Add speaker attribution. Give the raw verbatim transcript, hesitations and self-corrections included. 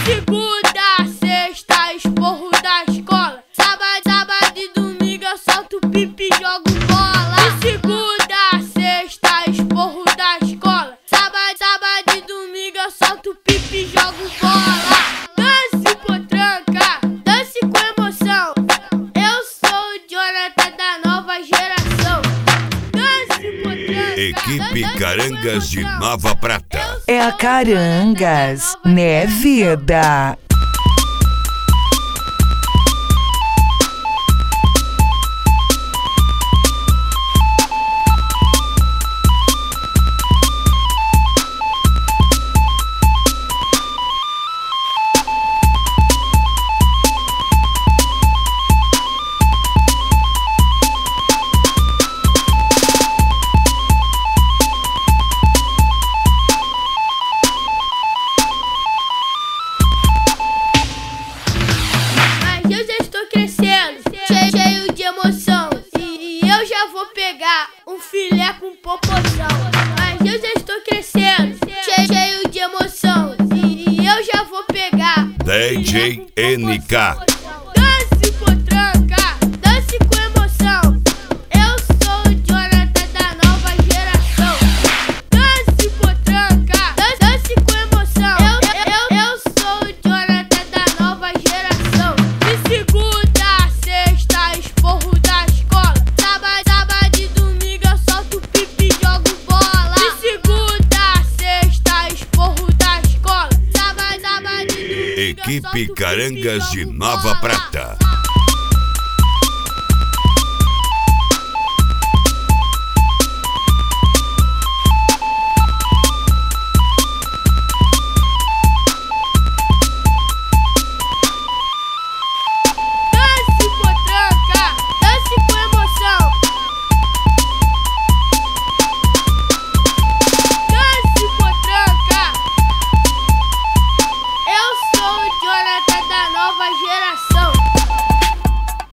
Speaker 1: segunda a sexta, esporro da escola. Sábado, sábado e domingo eu solto pipi e jogo bola. De segunda a sexta, esporro da escola. Sábado, sábado e domingo eu solto pipi e jogo bola. Dance potranca, dance com emoção. Eu sou o Jonathan da nova geração. Dance potranca.
Speaker 2: Equipe Carangas de Nova Prata.
Speaker 3: É a Carangas, né, vida?
Speaker 1: Eu já estou crescendo, cheio, cheio de emoção. E eu já vou pegar um filé com popozão. Mas eu já estou crescendo, cheio, cheio de emoção. E eu já vou pegar
Speaker 2: D J N K.
Speaker 1: Dance potranca, dance com emoção. Eu sou o Jonathan da nova geração. Dance potranca, dance, dance com emoção. Eu, eu, eu sou o Jonathan da nova geração. De segunda a sexta, esporro da escola. Sábado, sábado e domingo eu solto pipi e jogo bola. De segunda a sexta, esporro da escola. Sábado, sábado e domingo eu solto
Speaker 2: Equipe
Speaker 1: pipi e
Speaker 2: Carangas de
Speaker 1: jogo
Speaker 2: Nova
Speaker 1: bola.
Speaker 2: Prata.